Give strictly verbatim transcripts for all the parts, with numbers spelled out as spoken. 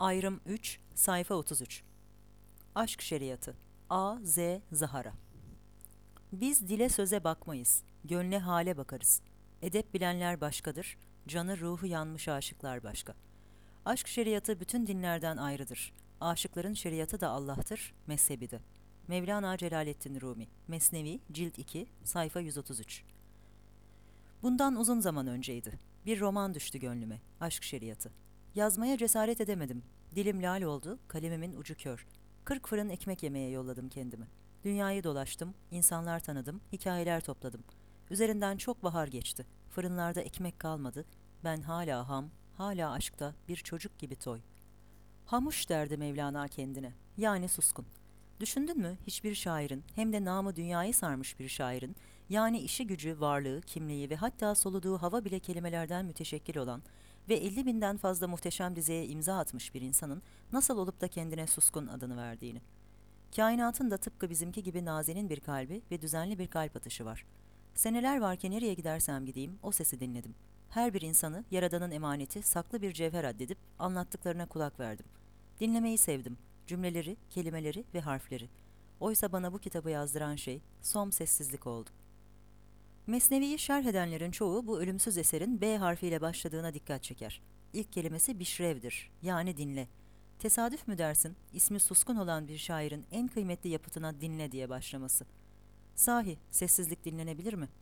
Ayrım üç, sayfa otuz üç. Aşk şeriatı. A. Z. Zahara. Biz dile söze bakmayız, gönle hale bakarız. Edep bilenler başkadır, canı ruhu yanmış aşıklar başka. Aşk şeriatı bütün dinlerden ayrıdır. Aşıkların şeriatı da Allah'tır, mezhebi de. Mevlana Celaleddin Rumi, Mesnevi, Cilt iki, sayfa yüz otuz üç. Bundan uzun zaman önceydi. Bir roman düştü gönlüme, aşk şeriatı. Yazmaya cesaret edemedim. Dilim lal oldu, kalemimin ucu kör. Kırk fırın ekmek yemeye yolladım kendimi. Dünyayı dolaştım, insanlar tanıdım, hikayeler topladım. Üzerinden çok bahar geçti. Fırınlarda ekmek kalmadı. Ben hala ham, hala aşkta bir çocuk gibi toy. Hamuş derdi Mevlana kendine, yani suskun. Düşündün mü hiçbir şairin, hem de namı dünyayı sarmış bir şairin, yani işi gücü, varlığı, kimliği ve hatta soluduğu hava bile kelimelerden müteşekkil olan ve elli binden fazla muhteşem dizeye imza atmış bir insanın nasıl olup da kendine suskun adını verdiğini. Kainatın da tıpkı bizimki gibi nazenin bir kalbi ve düzenli bir kalp atışı var. Seneler var ki nereye gidersem gideyim o sesi dinledim. Her bir insanı Yaradan'ın emaneti saklı bir cevher addedip anlattıklarına kulak verdim. Dinlemeyi sevdim. Cümleleri, kelimeleri ve harfleri. Oysa bana bu kitabı yazdıran şey som sessizlik oldu. Mesnevi'yi şerh edenlerin çoğu bu ölümsüz eserin B harfiyle başladığına dikkat çeker. İlk kelimesi bişrevdir, yani dinle. Tesadüf mü dersin, ismi suskun olan bir şairin en kıymetli yapıtına dinle diye başlaması? Sahi, sessizlik dinlenebilir mi?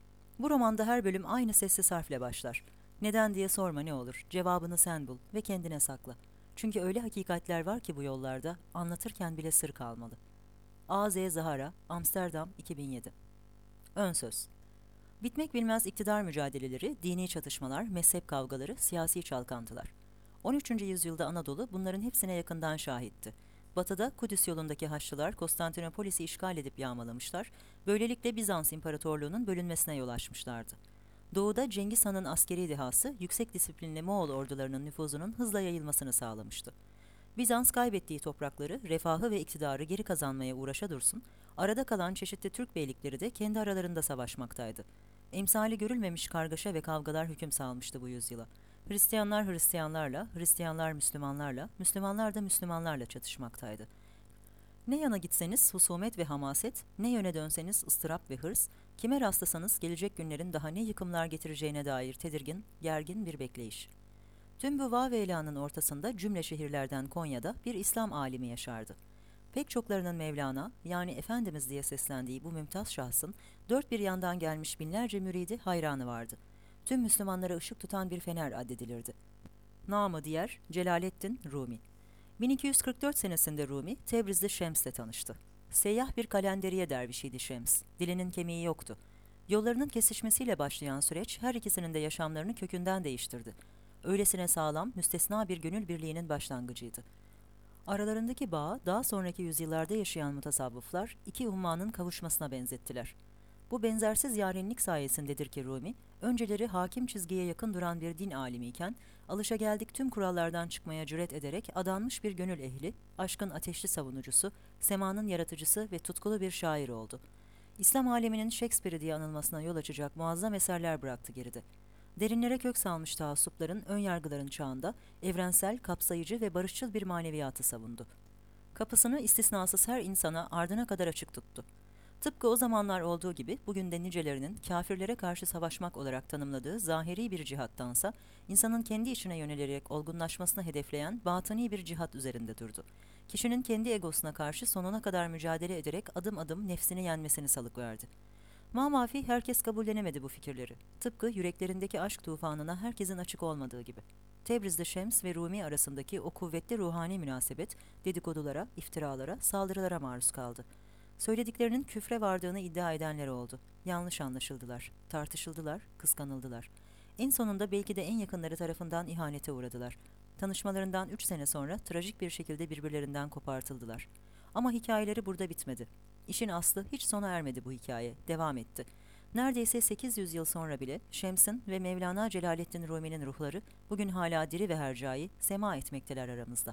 Bu romanda her bölüm aynı sessiz harfle başlar. Neden diye sorma ne olur, cevabını sen bul ve kendine sakla. Çünkü öyle hakikatler var ki bu yollarda, anlatırken bile sır kalmalı. A Z Zahara, Amsterdam, iki bin yedi. Ön söz. Bitmek bilmez iktidar mücadeleleri, dini çatışmalar, mezhep kavgaları, siyasi çalkantılar. on üçüncü yüzyılda Anadolu bunların hepsine yakından şahitti. Batıda Kudüs yolundaki Haçlılar Konstantinopolis'i işgal edip yağmalamışlar, böylelikle Bizans İmparatorluğu'nun bölünmesine yol açmışlardı. Doğuda Cengiz Han'ın askeri dehası, yüksek disiplinli Moğol ordularının nüfuzunun hızla yayılmasını sağlamıştı. Bizans kaybettiği toprakları, refahı ve iktidarı geri kazanmaya uğraşa dursun, arada kalan çeşitli Türk beylikleri de kendi aralarında savaşmaktaydı. Emsali görülmemiş kargaşa ve kavgalar hüküm salmıştı bu yüzyıla. Hristiyanlar Hristiyanlarla, Hristiyanlar Müslümanlarla, Müslümanlar da Müslümanlarla çatışmaktaydı. Ne yana gitseniz husumet ve hamaset, ne yöne dönseniz ıstırap ve hırs, kime rastlasanız gelecek günlerin daha ne yıkımlar getireceğine dair tedirgin, gergin bir bekleyiş. Tüm bu vav-i ortasında cümle şehirlerden Konya'da bir İslam alimi yaşardı. Pek çoklarının Mevlana, yani Efendimiz diye seslendiği bu mümtaz şahsın dört bir yandan gelmiş binlerce müridi hayranı vardı. Tüm Müslümanlara ışık tutan bir fener addedilirdi. Namı diğer Celaleddin Rumi. bin iki yüz kırk dört senesinde Rumi, Tebriz'de Şems'le tanıştı. Seyyah bir kalenderiye dervişiydi Şems. Dilinin kemiği yoktu. Yollarının kesişmesiyle başlayan süreç her ikisinin de yaşamlarını kökünden değiştirdi. Öylesine sağlam, müstesna bir gönül birliğinin başlangıcıydı. Aralarındaki bağı daha sonraki yüzyıllarda yaşayan mutasavvıflar iki ummanın kavuşmasına benzettiler. Bu benzersiz yarenlik sayesindedir ki Rumi, önceleri hakim çizgiye yakın duran bir din alimiyken, alışageldik tüm kurallardan çıkmaya cüret ederek adanmış bir gönül ehli, aşkın ateşli savunucusu, semanın yaratıcısı ve tutkulu bir şair oldu. İslam aleminin Shakespeare diye anılmasına yol açacak muazzam eserler bıraktı geride. Derinlere kök salmış taassupların, önyargıların çağında evrensel, kapsayıcı ve barışçıl bir maneviyatı savundu. Kapısını istisnasız her insana ardına kadar açık tuttu. Tıpkı o zamanlar olduğu gibi bugün de nicelerinin kâfirlere karşı savaşmak olarak tanımladığı zahiri bir cihattansa, insanın kendi içine yönelerek olgunlaşmasını hedefleyen batıni bir cihat üzerinde durdu. Kişinin kendi egosuna karşı sonuna kadar mücadele ederek adım adım nefsini yenmesini salıkverdi. Mamafi herkes kabullenemedi bu fikirleri. Tıpkı yüreklerindeki aşk tufanına herkesin açık olmadığı gibi. Tebriz'de Şems ve Rumi arasındaki o kuvvetli ruhani münasebet dedikodulara, iftiralara, saldırılara maruz kaldı. Söylediklerinin küfre vardığını iddia edenler oldu. Yanlış anlaşıldılar, tartışıldılar, kıskanıldılar. En sonunda belki de en yakınları tarafından ihanete uğradılar. Tanışmalarından üç sene sonra trajik bir şekilde birbirlerinden kopartıldılar. Ama hikayeleri burada bitmedi. İşin aslı hiç sona ermedi bu hikaye, devam etti. Neredeyse sekiz yüz yıl sonra bile Şems'in ve Mevlana Celaleddin Rumi'nin ruhları bugün hala diri ve hercai sema etmekteler aramızda.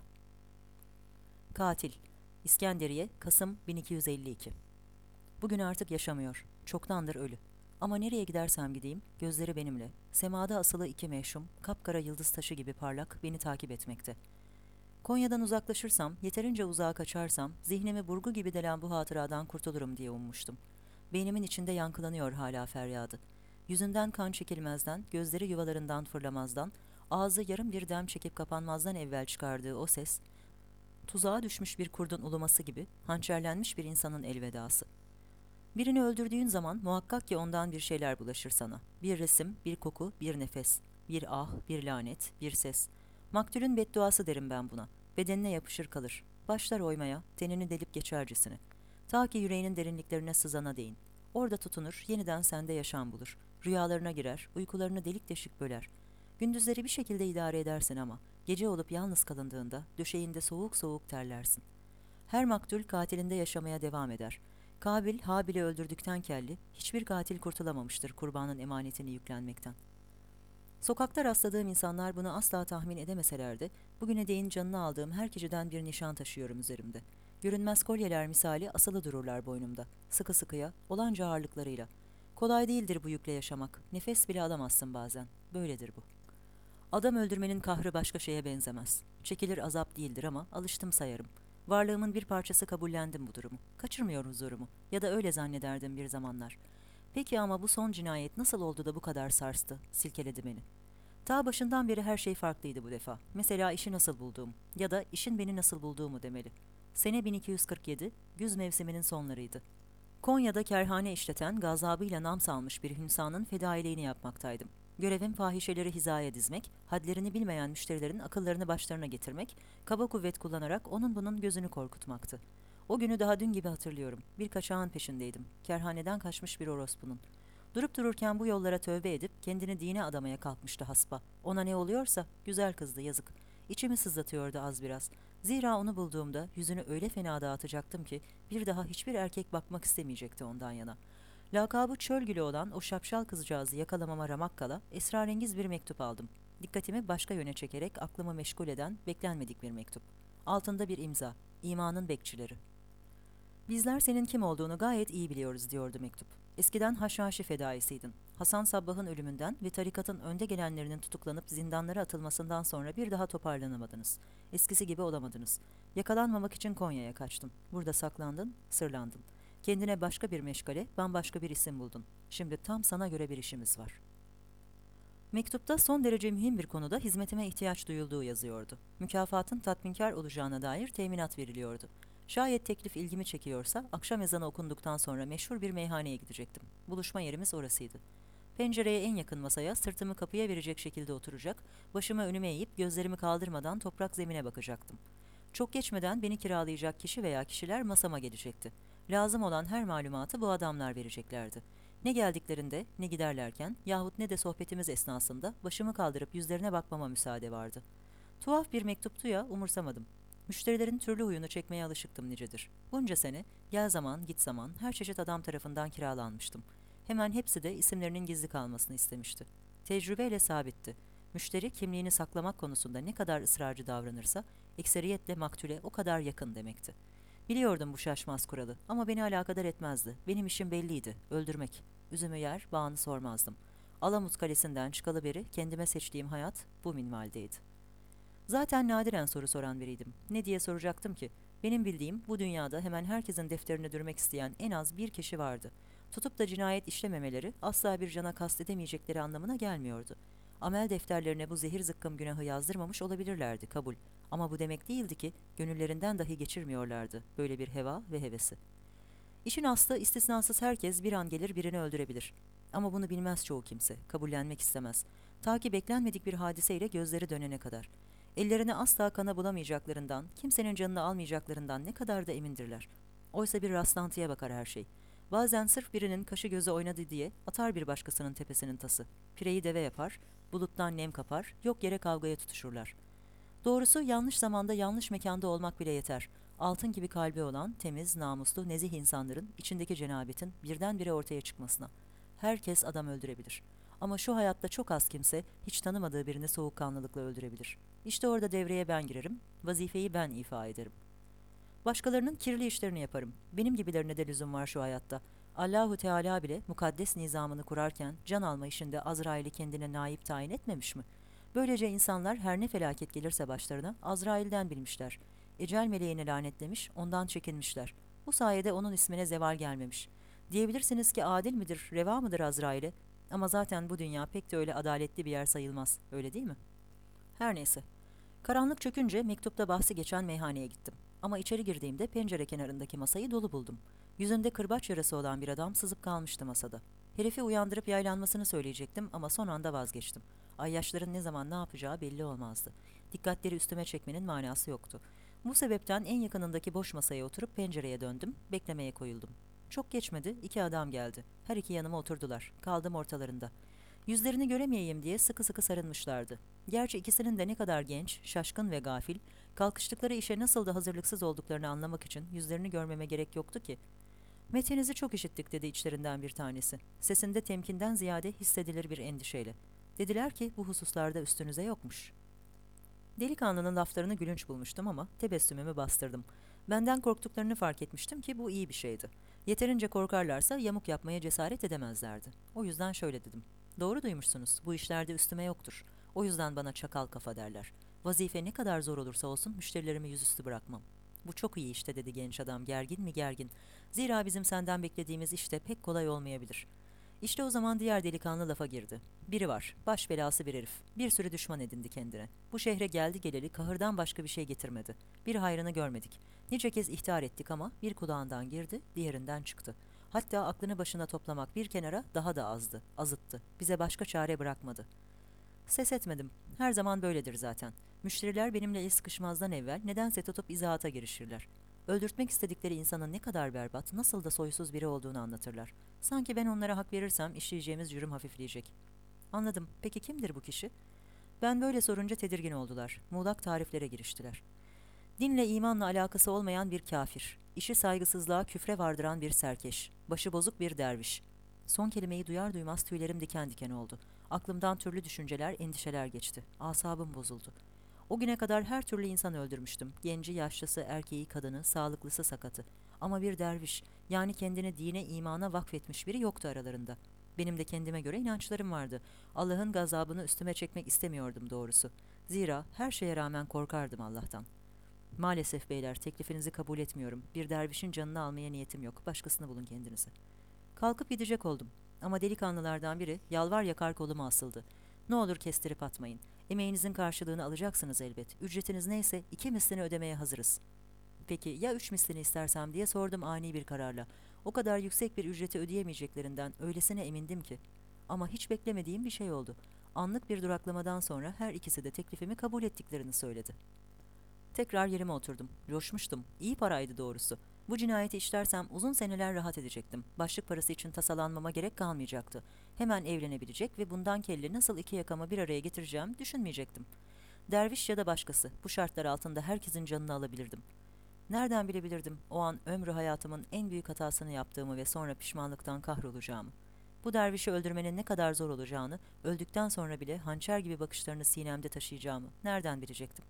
Katil İskenderiye, Kasım bin iki yüz elli iki. Bugün artık yaşamıyor, çoktandır ölü. Ama nereye gidersem gideyim, gözleri benimle. Semada asılı iki meşhum, kapkara yıldız taşı gibi parlak, beni takip etmekte. Konya'dan uzaklaşırsam, yeterince uzağa kaçarsam, zihnimi burgu gibi delen bu hatıradan kurtulurum diye ummuştum. Beynimin içinde yankılanıyor hala feryadı. Yüzünden kan çekilmezden, gözleri yuvalarından fırlamazdan, ağzı yarım bir dem çekip kapanmazdan evvel çıkardığı o ses, tuzağa düşmüş bir kurdun uluması gibi, hançerlenmiş bir insanın elvedası. Birini öldürdüğün zaman muhakkak ki ondan bir şeyler bulaşır sana. Bir resim, bir koku, bir nefes, bir ah, bir lanet, bir ses. Maktulün bedduası derim ben buna. Bedenine yapışır kalır. Başlar oymaya, tenini delip geçercesine. Ta ki yüreğinin derinliklerine sızana değin. Orada tutunur, yeniden sende yaşam bulur. Rüyalarına girer, uykularını delik deşik böler. Gündüzleri bir şekilde idare edersin ama gece olup yalnız kalındığında döşeğinde soğuk soğuk terlersin. Her maktul katilinde yaşamaya devam eder. Kabil, Habil'i öldürdükten kelli, hiçbir katil kurtulamamıştır kurbanın emanetini yüklenmekten. Sokakta rastladığım insanlar bunu asla tahmin edemeseler de, bugüne değin canını aldığım her kişiden bir nişan taşıyorum üzerimde. Görünmez kolyeler misali asılı dururlar boynumda, sıkı sıkıya, olanca ağırlıklarıyla. Kolay değildir bu yükle yaşamak, nefes bile alamazsın bazen, böyledir bu. Adam öldürmenin kahrı başka şeye benzemez. Çekilir azap değildir ama alıştım sayarım. Varlığımın bir parçası kabullendim bu durumu. Kaçırmıyor huzurumu. Ya da öyle zannederdim bir zamanlar. Peki ama bu son cinayet nasıl oldu da bu kadar sarstı, silkeledi beni? Ta başından beri her şey farklıydı bu defa. Mesela işi nasıl bulduğum ya da işin beni nasıl bulduğumu demeli. Sene bin iki yüz kırk yedi, güz mevsiminin sonlarıydı. Konya'da kerhane işleten, gazabıyla nam salmış bir hünsanın fedailiğini yapmaktaydım. Görevim fahişeleri hizaya dizmek, hadlerini bilmeyen müşterilerin akıllarını başlarına getirmek, kaba kuvvet kullanarak onun bunun gözünü korkutmaktı. O günü daha dün gibi hatırlıyorum. Bir kaçağın peşindeydim. Kerhaneden kaçmış bir orospunun. Durup dururken bu yollara tövbe edip kendini dine adamaya kalkmıştı haspa. Ona ne oluyorsa güzel kızdı yazık. İçimi sızlatıyordu az biraz. Zira onu bulduğumda yüzünü öyle fena dağıtacaktım ki bir daha hiçbir erkek bakmak istemeyecekti ondan yana. Lakabı Çölgülü olan o şapşal kızcağızı yakalamama ramak kala esrarengiz bir mektup aldım. Dikkatimi başka yöne çekerek aklımı meşgul eden beklenmedik bir mektup. Altında bir imza. İmanın bekçileri. Bizler senin kim olduğunu gayet iyi biliyoruz diyordu mektup. Eskiden Haşhaşi fedaisiydin. Hasan Sabbah'ın ölümünden ve tarikatın önde gelenlerinin tutuklanıp zindanlara atılmasından sonra bir daha toparlanamadınız. Eskisi gibi olamadınız. Yakalanmamak için Konya'ya kaçtın. Burada saklandın, sırlandın. Kendine başka bir meşgale, bambaşka bir isim buldun. Şimdi tam sana göre bir işimiz var. Mektupta son derece mühim bir konuda hizmetime ihtiyaç duyulduğu yazıyordu. Mükafatın tatminkar olacağına dair teminat veriliyordu. Şayet teklif ilgimi çekiyorsa, akşam ezanı okunduktan sonra meşhur bir meyhaneye gidecektim. Buluşma yerimiz orasıydı. Pencereye en yakın masaya, sırtımı kapıya verecek şekilde oturacak, başımı önüme eğip gözlerimi kaldırmadan toprak zemine bakacaktım. Çok geçmeden beni kiralayacak kişi veya kişiler masama gelecekti. Lazım olan her malumatı bu adamlar vereceklerdi. Ne geldiklerinde, ne giderlerken yahut ne de sohbetimiz esnasında başımı kaldırıp yüzlerine bakmama müsaade vardı. Tuhaf bir mektuptu ya, umursamadım. Müşterilerin türlü huyunu çekmeye alışıktım nicedir. Bunca sene, gel zaman, git zaman, her çeşit adam tarafından kiralanmıştım. Hemen hepsi de isimlerinin gizli kalmasını istemişti. Tecrübeyle sabitti. Müşteri kimliğini saklamak konusunda ne kadar ısrarcı davranırsa, ekseriyetle maktule o kadar yakın demekti. Biliyordum bu şaşmaz kuralı ama beni alakadar etmezdi. Benim işim belliydi, öldürmek. Üzümü yer, bağını sormazdım. Alamut Kalesi'nden çıkalı beri kendime seçtiğim hayat bu minvaldeydi. Zaten nadiren soru soran biriydim. Ne diye soracaktım ki? Benim bildiğim bu dünyada hemen herkesin defterini dürmek isteyen en az bir kişi vardı. Tutup da cinayet işlememeleri asla bir cana kastedemeyecekleri anlamına gelmiyordu. Amel defterlerine bu zehir zıkkım günahı yazdırmamış olabilirlerdi, kabul. Ama bu demek değildi ki gönüllerinden dahi geçirmiyorlardı böyle bir heva ve hevesi. İşin aslı istisnasız herkes bir an gelir birini öldürebilir. Ama bunu bilmez çoğu kimse, kabullenmek istemez. Ta ki beklenmedik bir hadiseyle gözleri dönene kadar. Ellerine asla kana bulamayacaklarından, kimsenin canını almayacaklarından ne kadar da emindirler. Oysa bir rastlantıya bakar her şey. Bazen sırf birinin kaşı gözü oynadı diye atar bir başkasının tepesinin tası. Pireyi deve yapar, buluttan nem kapar, yok yere kavgaya tutuşurlar. Doğrusu yanlış zamanda yanlış mekanda olmak bile yeter. Altın gibi kalbi olan, temiz, namuslu, nezih insanların içindeki cenabetin birdenbire ortaya çıkmasına. Herkes adam öldürebilir. Ama şu hayatta çok az kimse hiç tanımadığı birini soğukkanlılıkla öldürebilir. İşte orada devreye ben girerim, vazifeyi ben ifa ederim. Başkalarının kirli işlerini yaparım. Benim gibilerine de lüzum var şu hayatta. Allahu Teala bile mukaddes nizamını kurarken can alma işinde Azrail'i kendine naip tayin etmemiş mi? Böylece insanlar her ne felaket gelirse başlarına Azrail'den bilmişler. Ecel meleğini lanetlemiş, ondan çekinmişler. Bu sayede onun ismine zeval gelmemiş. Diyebilirsiniz ki adil midir, reva mıdır Azrail'e? Ama zaten bu dünya pek de öyle adaletli bir yer sayılmaz, öyle değil mi? Her neyse. Karanlık çökünce mektupta bahsi geçen meyhaneye gittim. Ama içeri girdiğimde pencere kenarındaki masayı dolu buldum. Yüzünde kırbaç yarası olan bir adam sızıp kalmıştı masada. Herifi uyandırıp yaylanmasını söyleyecektim ama son anda vazgeçtim. Ayyaşların ne zaman ne yapacağı belli olmazdı. Dikkatleri üstüme çekmenin manası yoktu. Bu sebepten en yakınındaki boş masaya oturup pencereye döndüm, beklemeye koyuldum. Çok geçmedi, iki adam geldi. Her iki yanıma oturdular. Kaldım ortalarında. Yüzlerini göremeyeyim diye sıkı sıkı sarılmışlardı. Gerçi ikisinin de ne kadar genç, şaşkın ve gafil, kalkıştıkları işe nasıl da hazırlıksız olduklarını anlamak için yüzlerini görmeme gerek yoktu ki. "Metinizi çok işittik," dedi içlerinden bir tanesi. Sesinde temkinden ziyade hissedilir bir endişeyle. Dediler ki bu hususlarda üstünüze yokmuş. Delikanlının laflarını gülünç bulmuştum ama tebessümümü bastırdım. Benden korktuklarını fark etmiştim ki bu iyi bir şeydi. Yeterince korkarlarsa yamuk yapmaya cesaret edemezlerdi. O yüzden şöyle dedim. "Doğru duymuşsunuz, bu işlerde üstüme yoktur. O yüzden bana çakal kafa derler. Vazife ne kadar zor olursa olsun müşterilerimi yüzüstü bırakmam." "Bu çok iyi işte," dedi genç adam, gergin mi gergin. "Zira bizim senden beklediğimiz işte pek kolay olmayabilir." İşte o zaman diğer delikanlı lafa girdi. "Biri var, baş belası bir herif. Bir sürü düşman edindi kendine. Bu şehre geldi geleli kahırdan başka bir şey getirmedi. Bir hayrını görmedik. Nice kez ihtar ettik ama bir kulağından girdi, diğerinden çıktı. Hatta aklını başına toplamak bir kenara daha da azdı, azıttı. Bize başka çare bırakmadı." Ses etmedim. Her zaman böyledir zaten. Müşteriler benimle el sıkışmazdan evvel nedense tutup izahata girişirler. Öldürtmek istedikleri insanın ne kadar berbat, nasıl da soysuz biri olduğunu anlatırlar. Sanki ben onlara hak verirsem işleyeceğimiz cürüm hafifleyecek. Anladım. Peki kimdir bu kişi? Ben böyle sorunca tedirgin oldular. Muğlak tariflere giriştiler. Dinle imanla alakası olmayan bir kafir, işi saygısızlığa küfre vardıran bir serkeş, başı bozuk bir derviş. Son kelimeyi duyar duymaz tüylerim diken diken oldu. Aklımdan türlü düşünceler, endişeler geçti. Asabım bozuldu. O güne kadar her türlü insan öldürmüştüm. Genci, yaşlısı, erkeği, kadını, sağlıklısı, sakatı. Ama bir derviş, yani kendini dine, imana vakfetmiş biri yoktu aralarında. Benim de kendime göre inançlarım vardı. Allah'ın gazabını üstüme çekmek istemiyordum doğrusu. Zira her şeye rağmen korkardım Allah'tan. "Maalesef beyler, teklifinizi kabul etmiyorum. Bir dervişin canını almaya niyetim yok. Başkasını bulun kendinize." Kalkıp gidecek oldum. Ama delikanlılardan biri yalvar yakar koluma asıldı. "Ne olur kestirip atmayın. Emeğinizin karşılığını alacaksınız elbet. Ücretiniz neyse iki mislini ödemeye hazırız." "Peki ya üç mislini istersem?" diye sordum ani bir kararla. O kadar yüksek bir ücreti ödeyemeyeceklerinden öylesine emindim ki. Ama hiç beklemediğim bir şey oldu. Anlık bir duraklamadan sonra her ikisi de teklifimi kabul ettiklerini söyledi. Tekrar yerime oturdum. Coşmuştum. İyi paraydı doğrusu. Bu cinayeti işlersem uzun seneler rahat edecektim. Başlık parası için tasalanmama gerek kalmayacaktı. Hemen evlenebilecek ve bundan kelli nasıl iki yakamı bir araya getireceğim düşünmeyecektim. Derviş ya da başkası, bu şartlar altında herkesin canını alabilirdim. Nereden bilebilirdim o an ömrü hayatımın en büyük hatasını yaptığımı ve sonra pişmanlıktan kahrolacağımı? Bu dervişi öldürmenin ne kadar zor olacağını, öldükten sonra bile hançer gibi bakışlarını sinemde taşıyacağımı nereden bilecektim?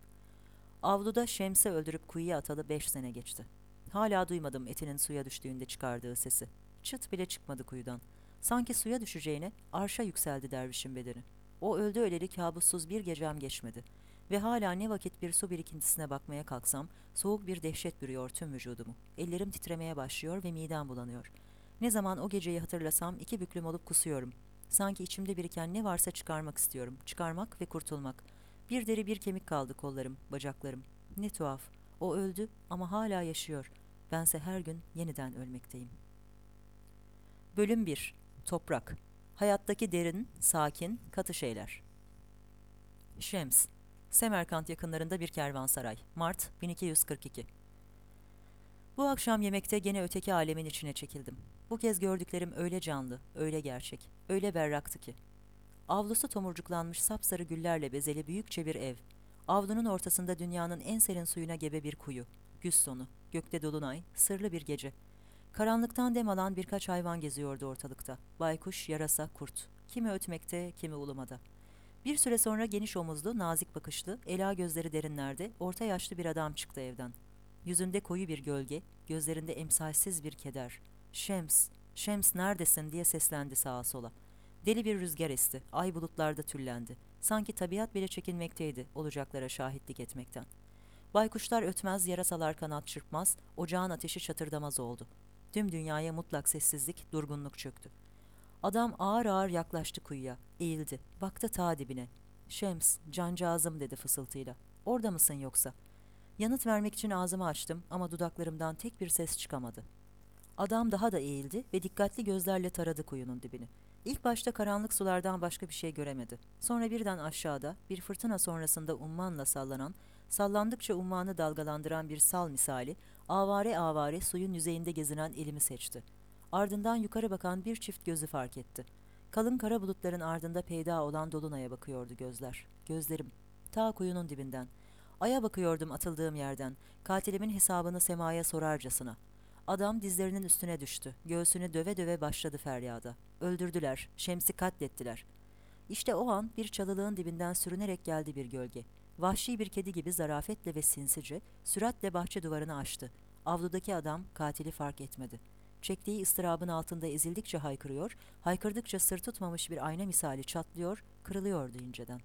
Avluda Şems'i öldürüp kuyuya atalı beş sene geçti. Hala duymadım etinin suya düştüğünde çıkardığı sesi. Çıt bile çıkmadı kuyudan. Sanki suya düşeceğine arşa yükseldi dervişin bedeni. O öldü öleli kabussuz bir gecem geçmedi. Ve hala ne vakit bir su birikintisine bakmaya kalksam, soğuk bir dehşet bürüyor tüm vücudumu. Ellerim titremeye başlıyor ve midem bulanıyor. Ne zaman o geceyi hatırlasam iki büklüm olup kusuyorum. Sanki içimde biriken ne varsa çıkarmak istiyorum. Çıkarmak ve kurtulmak. Bir deri bir kemik kaldı kollarım, bacaklarım. Ne tuhaf. O öldü ama hala yaşıyor. Bense her gün yeniden ölmekteyim. Bölüm bir. Toprak. Hayattaki derin, sakin, katı şeyler. Şems. Semerkant yakınlarında bir kervansaray. Mart bin iki yüz kırk iki. Bu akşam yemekte gene öteki alemin içine çekildim. Bu kez gördüklerim öyle canlı, öyle gerçek, öyle berraktı ki. Avlusu tomurcuklanmış sapsarı güllerle bezeli büyükçe bir ev. Avlunun ortasında dünyanın en serin suyuna gebe bir kuyu. Güz sonu, gökte dolunay, sırlı bir gece. Karanlıktan dem alan birkaç hayvan geziyordu ortalıkta. Baykuş, yarasa, kurt. Kimi ötmekte, kimi ulumada. Bir süre sonra geniş omuzlu, nazik bakışlı, ela gözleri derinlerde, orta yaşlı bir adam çıktı evden. Yüzünde koyu bir gölge, gözlerinde emsalsiz bir keder. "Şems, Şems neredesin?" diye seslendi sağa sola. Deli bir rüzgar esti, ay bulutlarda tüllendi. Sanki tabiat bile çekinmekteydi olacaklara şahitlik etmekten. Baykuşlar ötmez, yarasalar kanat çırpmaz, ocağın ateşi çatırdamaz oldu. Tüm dünyaya mutlak sessizlik, durgunluk çöktü. Adam ağır ağır yaklaştı kuyuya, eğildi, baktı ta dibine. "Şems, cancağızım," dedi fısıltıyla. "Orada mısın yoksa?" Yanıt vermek için ağzımı açtım ama dudaklarımdan tek bir ses çıkamadı. Adam daha da eğildi ve dikkatli gözlerle taradı kuyunun dibini. İlk başta karanlık sulardan başka bir şey göremedi. Sonra birden aşağıda, bir fırtına sonrasında ummanla sallanan, sallandıkça ummağını dalgalandıran bir sal misali, avare avare suyun yüzeyinde gezinen elimi seçti. Ardından yukarı bakan bir çift gözü fark etti. Kalın kara bulutların ardında peyda olan dolunaya bakıyordu gözler. Gözlerim. Ta kuyunun dibinden. Aya bakıyordum atıldığım yerden. Katilimin hesabını semaya sorarcasına. Adam dizlerinin üstüne düştü. Göğsünü döve döve başladı feryada. Öldürdüler. Şems'i katlettiler. İşte o an bir çalılığın dibinden sürünerek geldi bir gölge. Vahşi bir kedi gibi zarafetle ve sinsice, süratle bahçe duvarını aştı. Avludaki adam katili fark etmedi. Çektiği ıstırabın altında ezildikçe haykırıyor, haykırdıkça sır tutmamış bir ayna misali çatlıyor, kırılıyordu inceden.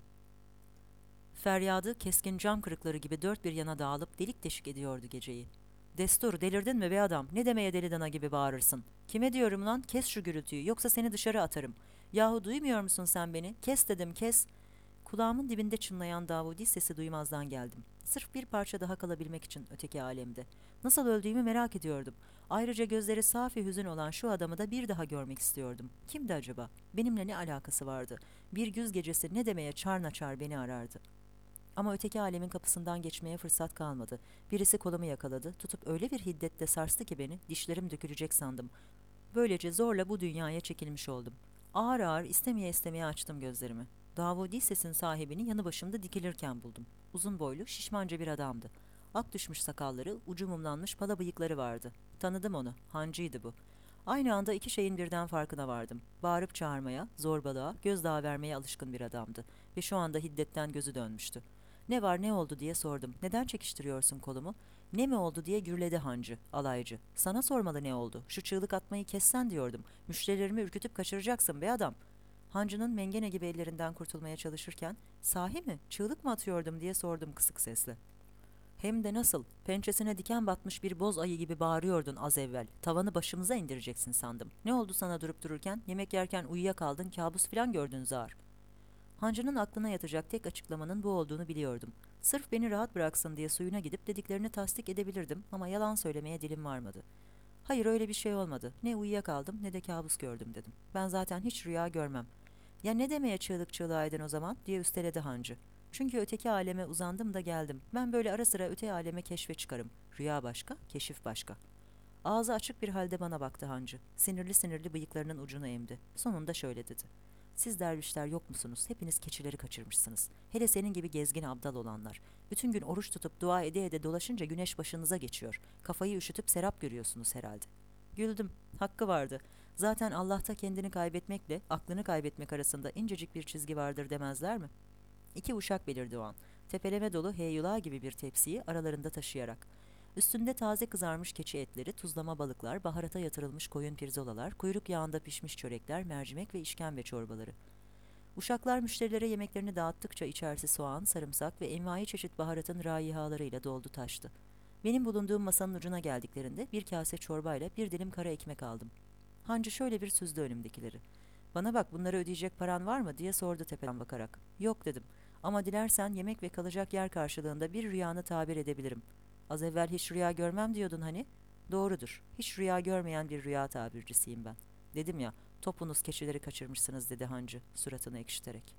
Feryadı keskin cam kırıkları gibi dört bir yana dağılıp delik deşik ediyordu geceyi. "Destur, delirdin mi be adam? Ne demeye deli dana gibi bağırırsın? Kime diyorum lan? Kes şu gürültüyü, yoksa seni dışarı atarım. Yahu duymuyor musun sen beni? Kes dedim, kes." Kulağımın dibinde çınlayan Davudi sesi duymazdan geldim. Sırf bir parça daha kalabilmek için öteki alemde. Nasıl öldüğümü merak ediyordum. Ayrıca gözleri safi hüzün olan şu adamı da bir daha görmek istiyordum. Kimdi acaba? Benimle ne alakası vardı? Bir güz gecesi ne demeye çar naçar beni arardı? Ama öteki alemin kapısından geçmeye fırsat kalmadı. Birisi kolumu yakaladı, tutup öyle bir hiddetle sarstı ki beni, dişlerim dökülecek sandım. Böylece zorla bu dünyaya çekilmiş oldum. Ağır ağır istemeye istemeye açtım gözlerimi. Davudi sesin sahibini yanı başımda dikilirken buldum. Uzun boylu, şişmanca bir adamdı. Ak düşmüş sakalları, ucu mumlanmış pala bıyıkları vardı. Tanıdım onu, hancıydı bu. Aynı anda iki şeyin birden farkına vardım. Bağırıp çağırmaya, zorbalığa, gözdağı vermeye alışkın bir adamdı. Ve şu anda hiddetten gözü dönmüştü. "Ne var, ne oldu?" diye sordum. "Neden çekiştiriyorsun kolumu?" "Ne mi oldu?" diye gürledi hancı, alaycı. "Sana sormalı ne oldu? Şu çığlık atmayı kessen diyordum. Müşterilerimi ürkütüp kaçıracaksın be adam." Hancının mengene gibi ellerinden kurtulmaya çalışırken, "Sahi mi? Çığlık mı atıyordum?" diye sordum kısık sesle. "Hem de nasıl? Pençesine diken batmış bir boz ayı gibi bağırıyordun az evvel. Tavanı başımıza indireceksin sandım. Ne oldu sana durup dururken? Yemek yerken uyuyakaldın, kabus filan gördün zar." Hancının aklına yatacak tek açıklamanın bu olduğunu biliyordum. Sırf beni rahat bıraksın diye suyuna gidip dediklerini tasdik edebilirdim ama yalan söylemeye dilim varmadı. "Hayır, öyle bir şey olmadı. Ne uyuyakaldım ne de kabus gördüm," dedim. "Ben zaten hiç rüya görmem." "Ya ne demeye çığlık çığlığa edin o zaman?" diye üsteledi hancı. "Çünkü öteki aleme uzandım da geldim. Ben böyle ara sıra öte aleme keşfe çıkarım. Rüya başka, keşif başka." Ağzı açık bir halde bana baktı hancı. Sinirli sinirli bıyıklarının ucunu emdi. Sonunda şöyle dedi. "Siz dervişler yok musunuz? Hepiniz keçileri kaçırmışsınız. Hele senin gibi gezgin abdal olanlar. Bütün gün oruç tutup dua ede ede dolaşınca güneş başınıza geçiyor. Kafayı üşütüp serap görüyorsunuz herhalde." Güldüm. Hakkı vardı. Zaten Allah'ta kendini kaybetmekle aklını kaybetmek arasında incecik bir çizgi vardır demezler mi? İki uşak belirdi o an. Tepeleme dolu heyula gibi bir tepsiyi aralarında taşıyarak. Üstünde taze kızarmış keçi etleri, tuzlama balıklar, baharata yatırılmış koyun pirzolalar, kuyruk yağında pişmiş çörekler, mercimek ve işkembe çorbaları. Uşaklar müşterilere yemeklerini dağıttıkça içerisi soğan, sarımsak ve envai çeşit baharatın raihalarıyla doldu taştı. Benim bulunduğum masanın ucuna geldiklerinde bir kase çorbayla bir dilim kara ekmek aldım. Hancı şöyle bir süzdü önümdekileri. "Bana bak, bunları ödeyecek paran var mı?" diye sordu tepeden bakarak. "Yok," dedim. "Ama dilersen yemek ve kalacak yer karşılığında bir rüyanı tabir edebilirim." "Az evvel hiç rüya görmem diyordun hani?" "Doğrudur. Hiç rüya görmeyen bir rüya tabircisiyim ben." "Dedim ya, topunuz keçileri kaçırmışsınız," dedi hancı suratını ekşiterek.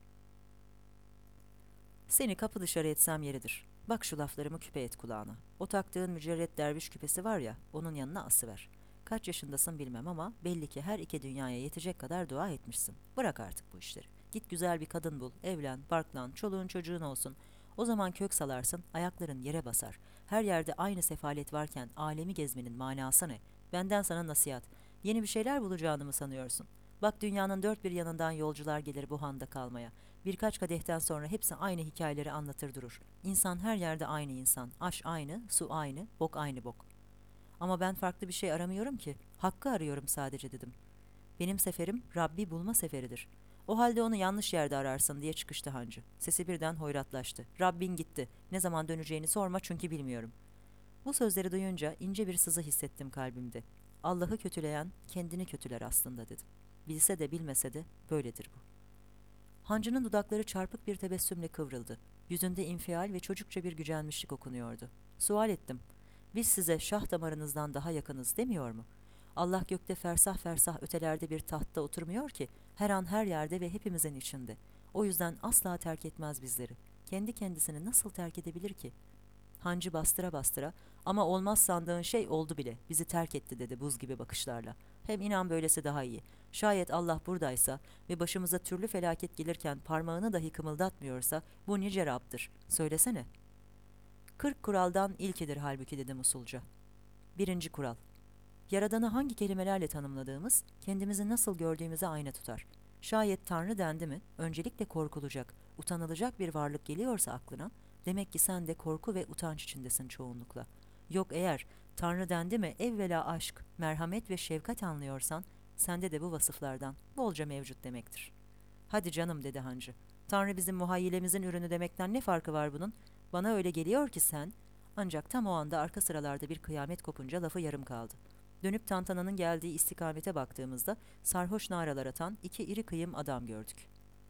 "Seni kapı dışarı etsem yeridir. Bak şu laflarımı küpe et kulağına. O taktığın mücerret derviş küpesi var ya, onun yanına asıver. Kaç yaşındasın bilmem ama belli ki her iki dünyaya yetecek kadar dua etmişsin. Bırak artık bu işleri. Git güzel bir kadın bul, evlen, barklan, çoluğun çocuğun olsun. O zaman kök salarsın, ayakların yere basar. Her yerde aynı sefalet varken alemi gezmenin manası ne? Benden sana nasihat. Yeni bir şeyler bulacağını mı sanıyorsun? Bak, dünyanın dört bir yanından yolcular gelir bu handa kalmaya. Birkaç kadehten sonra hepsi aynı hikayeleri anlatır durur. İnsan her yerde aynı insan. Aş aynı, su aynı, bok aynı bok. Ama ben farklı bir şey aramıyorum ki. Hakkı arıyorum sadece," dedim. "Benim seferim Rabbi bulma seferidir. O halde onu yanlış yerde ararsın diye çıkıştı hancı. Sesi birden hoyratlaştı. Rabbin gitti. Ne zaman döneceğini sorma çünkü bilmiyorum. Bu sözleri duyunca ince bir sızı hissettim kalbimde. Allah'ı kötüleyen kendini kötüler aslında dedim. Bilse de bilmese de böyledir bu. Hancının dudakları çarpık bir tebessümle kıvrıldı. Yüzünde infial ve çocukça bir gücenmişlik okunuyordu. Sual ettim. Biz size şah damarınızdan daha yakınız demiyor mu? Allah gökte fersah fersah ötelerde bir tahtta oturmuyor ki, her an her yerde ve hepimizin içinde. O yüzden asla terk etmez bizleri. Kendi kendisini nasıl terk edebilir ki? Hancı bastıra bastıra, ama olmaz sandığın şey oldu bile, bizi terk etti dedi buz gibi bakışlarla. Hem inan böylesi daha iyi. Şayet Allah buradaysa ve başımıza türlü felaket gelirken parmağını dahi kımıldatmıyorsa bu nice Rab'dır. Söylesene. Kırk kuraldan ilkidir halbuki dedim usulca. Birinci kural. Yaradanı hangi kelimelerle tanımladığımız, kendimizi nasıl gördüğümüze ayna tutar. Şayet Tanrı dendi mi, öncelikle korkulacak, utanılacak bir varlık geliyorsa aklına, demek ki sen de korku ve utanç içindesin çoğunlukla. Yok eğer Tanrı dendi mi evvela aşk, merhamet ve şefkat anlıyorsan, sende de bu vasıflardan bolca mevcut demektir. Hadi canım dedi hancı. Tanrı bizim muhayyilemizin ürünü demekten ne farkı var bunun? Bana öyle geliyor ki sen... Ancak tam o anda arka sıralarda bir kıyamet kopunca lafı yarım kaldı. Dönüp tantananın geldiği istikamete baktığımızda sarhoş naralar atan iki iri kıyım adam gördük.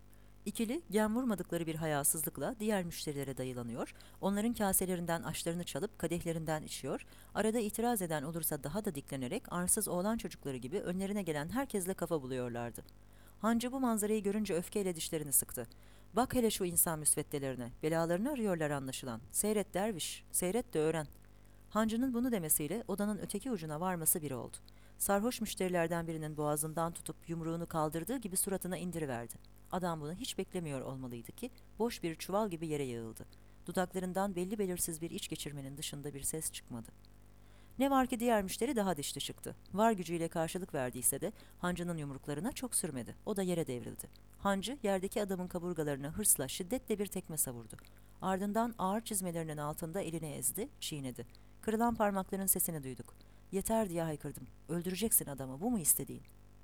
İkili, gem vurmadıkları bir hayasızlıkla diğer müşterilere dayılanıyor, onların kaselerinden aşlarını çalıp kadehlerinden içiyor, arada itiraz eden olursa daha da diklenerek arsız oğlan çocukları gibi önlerine gelen herkesle kafa buluyorlardı. Hancı bu manzarayı görünce öfkeyle dişlerini sıktı. Bak hele şu insan müsveddelerine, belalarını arıyorlar anlaşılan. Seyret derviş, seyret de öğren. Hancının bunu demesiyle odanın öteki ucuna varması bir oldu. Sarhoş müşterilerden birinin boğazından tutup yumruğunu kaldırdığı gibi suratına indiriverdi. Adam bunu hiç beklemiyor olmalıydı ki boş bir çuval gibi yere yığıldı. Dudaklarından belli belirsiz bir iç geçirmenin dışında bir ses çıkmadı. Ne var ki diğer müşteri daha dişli çıktı. Var gücüyle karşılık verdiyse de hancının yumruklarına çok sürmedi. O da yere devrildi. Hancı yerdeki adamın kaburgalarına hırsla şiddetle bir tekme savurdu. Ardından ağır çizmelerinin altında elini ezdi, çiğnedi. Kırılan parmakların sesini duyduk. Yeter diye haykırdım. Öldüreceksin adamı, bu mu istediğin?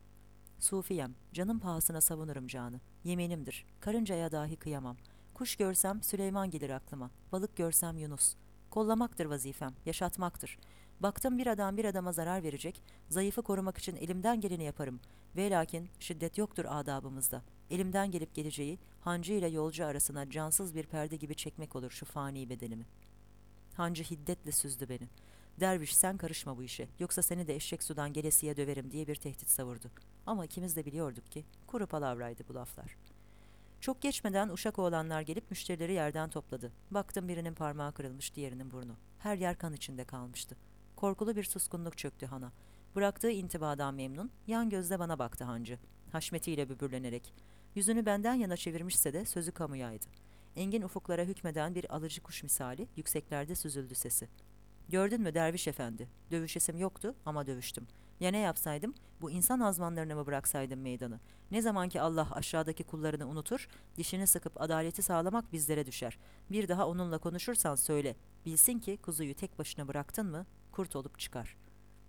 Sufiyem, canım pahasına savunurum canı. Yeminimdir, karıncaya dahi kıyamam. Kuş görsem Süleyman gelir aklıma. Balık görsem Yunus. Kollamaktır vazifem, yaşatmaktır. Baktım bir adam bir adama zarar verecek, zayıfı korumak için elimden geleni yaparım. Ve lakin şiddet yoktur adabımızda. Elimden gelip geleceği, hancı ile yolcu arasına cansız bir perde gibi çekmek olur şu fani bedenimi. Hancı hiddetle süzdü beni. Derviş sen karışma bu işe, yoksa seni de eşek sudan gelesiye döverim diye bir tehdit savurdu. Ama ikimiz de biliyorduk ki kuru palavraydı bu laflar. Çok geçmeden uşak oğlanlar gelip müşterileri yerden topladı. Baktım birinin parmağı kırılmış, diğerinin burnu. Her yer kan içinde kalmıştı. Korkulu bir suskunluk çöktü hana. Bıraktığı intibadan memnun, yan gözle bana baktı hancı. Haşmetiyle böbürlenerek. Yüzünü benden yana çevirmişse de sözü kamuyaydı. Engin ufuklara hükmeden bir alıcı kuş misali yükseklerde süzüldü sesi. Gördün mü derviş efendi? Dövüşesim yoktu ama dövüştüm. Ya ne yapsaydım? Bu insan azmanlarına mı bıraksaydım meydanı? Ne zaman ki Allah aşağıdaki kullarını unutur, dişini sıkıp adaleti sağlamak bizlere düşer. Bir daha onunla konuşursan söyle. Bilsin ki kuzuyu tek başına bıraktın mı, kurt olup çıkar.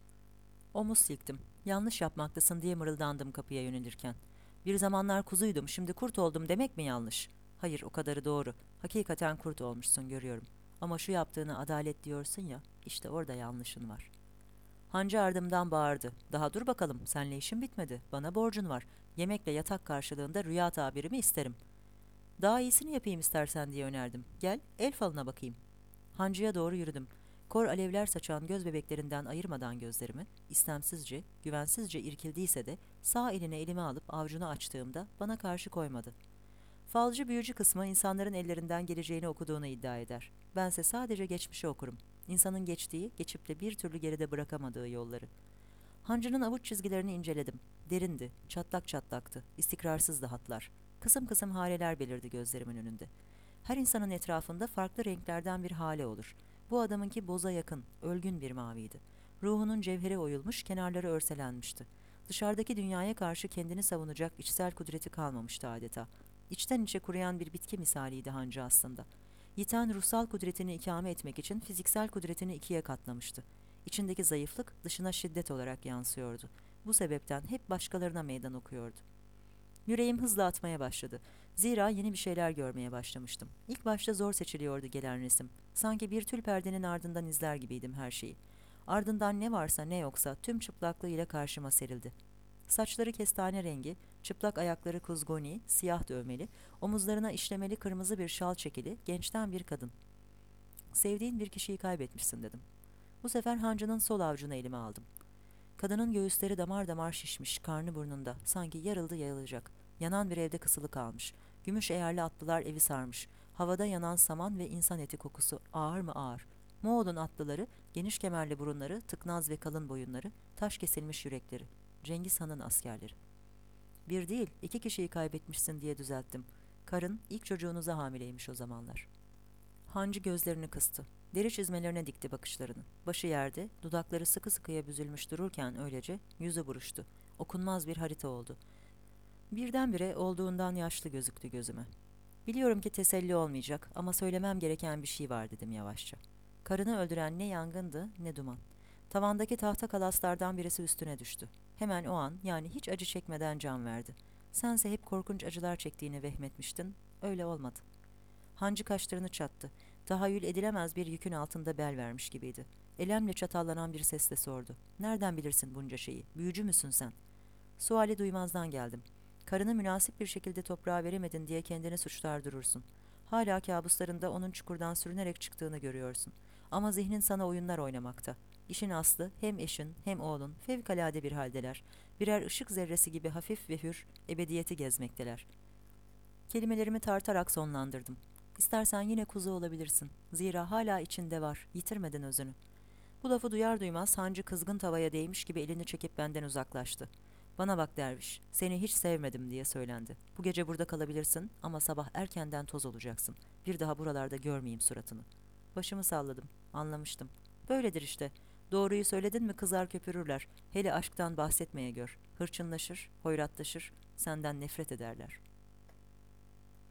Omuz silktim. Yanlış yapmaktasın diye mırıldandım kapıya yönelirken. Bir zamanlar kuzuydum, şimdi kurt oldum demek mi yanlış? Hayır, o kadarı doğru. Hakikaten kurt olmuşsun, görüyorum. Ama şu yaptığını adalet diyorsun ya, işte orada yanlışın var. Hancı ardımdan bağırdı. Daha dur bakalım, senle işim bitmedi. Bana borcun var. Yemekle yatak karşılığında rüya tabirimi isterim. Daha iyisini yapayım istersen diye önerdim. Gel, el falına bakayım. Hancıya doğru yürüdüm. Kor alevler saçan göz bebeklerinden ayırmadan gözlerimi, istemsizce, güvensizce irkildiyse de sağ eline elime alıp avucunu açtığımda bana karşı koymadı. Falcı büyücü kısmı insanların ellerinden geleceğini okuduğunu iddia eder. Bense sadece geçmişi okurum. İnsanın geçtiği, geçip de bir türlü geride bırakamadığı yolları. Hancının avuç çizgilerini inceledim. Derindi, çatlak çatlaktı, istikrarsızdı hatlar. Kısım kısım haleler belirdi gözlerimin önünde. Her insanın etrafında farklı renklerden bir hale olur. Bu adamınki boza yakın, ölgün bir maviydi. Ruhunun cevheri oyulmuş, kenarları örselenmişti. Dışarıdaki dünyaya karşı kendini savunacak içsel kudreti kalmamıştı adeta. İçten içe kuruyan bir bitki misaliydi hancı aslında. Yiten ruhsal kudretini ikame etmek için fiziksel kudretini ikiye katlamıştı. İçindeki zayıflık dışına şiddet olarak yansıyordu. Bu sebepten hep başkalarına meydan okuyordu. Yüreğim hızla atmaya başladı. Zira yeni bir şeyler görmeye başlamıştım. İlk başta zor seçiliyordu gelen resim. Sanki bir tül perdenin ardından izler gibiydim her şeyi. Ardından ne varsa ne yoksa tüm çıplaklığıyla karşıma serildi. Saçları kestane rengi, çıplak ayakları kuzguni, siyah dövmeli, omuzlarına işlemeli kırmızı bir şal çekili, gençten bir kadın. Sevdiğin bir kişiyi kaybetmişsin dedim. Bu sefer hancının sol avucunu elime aldım. Kadının göğüsleri damar damar şişmiş, karnı burnunda, sanki yarıldı yayılacak. Yanan bir evde kısılı kalmış. Gümüş eğerli atlılar evi sarmış. Havada yanan saman ve insan eti kokusu ağır mı ağır. Moğol'un atlıları, geniş kemerli burunları, tıknaz ve kalın boyunları, taş kesilmiş yürekleri. Cengiz Han'ın askerleri. Bir değil, iki kişiyi kaybetmişsin diye düzelttim. Karın ilk çocuğunuza hamileymiş o zamanlar. Hancı gözlerini kıstı. Deri çizmelerine dikti bakışlarını. Başı yerde, dudakları sıkı sıkıya büzülmüş dururken öylece yüzü buruştu. Okunmaz bir harita oldu. Birdenbire olduğundan yaşlı gözüktü gözüme. Biliyorum ki teselli olmayacak ama söylemem gereken bir şey var dedim yavaşça. Karını öldüren ne yangındı ne duman. Tavandaki tahta kalaslardan birisi üstüne düştü. Hemen o an, yani hiç acı çekmeden can verdi. Sense hep korkunç acılar çektiğini vehmetmiştin. Öyle olmadı. Hancı kaşlarını çattı. Tahayyül edilemez bir yükün altında bel vermiş gibiydi. Elemle çatallanan bir sesle sordu. Nereden bilirsin bunca şeyi? Büyücü müsün sen? Suali duymazdan geldim. Karını münasip bir şekilde toprağa veremedin diye kendini suçlar durursun. Hala kabuslarında onun çukurdan sürünerek çıktığını görüyorsun. Ama zihnin sana oyunlar oynamakta. İşin aslı hem eşin hem oğlun fevkalade bir haldeler. Birer ışık zerresi gibi hafif ve hür ebediyeti gezmekteler. Kelimelerimi tartarak sonlandırdım. İstersen yine kuzu olabilirsin. Zira hala içinde var. Yitirmeden özünü. Bu lafı duyar duymaz hancı kızgın tavaya değmiş gibi elini çekip benden uzaklaştı. Bana bak derviş, seni hiç sevmedim diye söylendi. Bu gece burada kalabilirsin ama sabah erkenden toz olacaksın. Bir daha buralarda görmeyeyim suratını. Başımı salladım. Anlamıştım. Böyledir işte. Doğruyu söyledin mi kızar köpürürler. Hele aşktan bahsetmeye gör. Hırçınlaşır, hoyratlaşır, senden nefret ederler.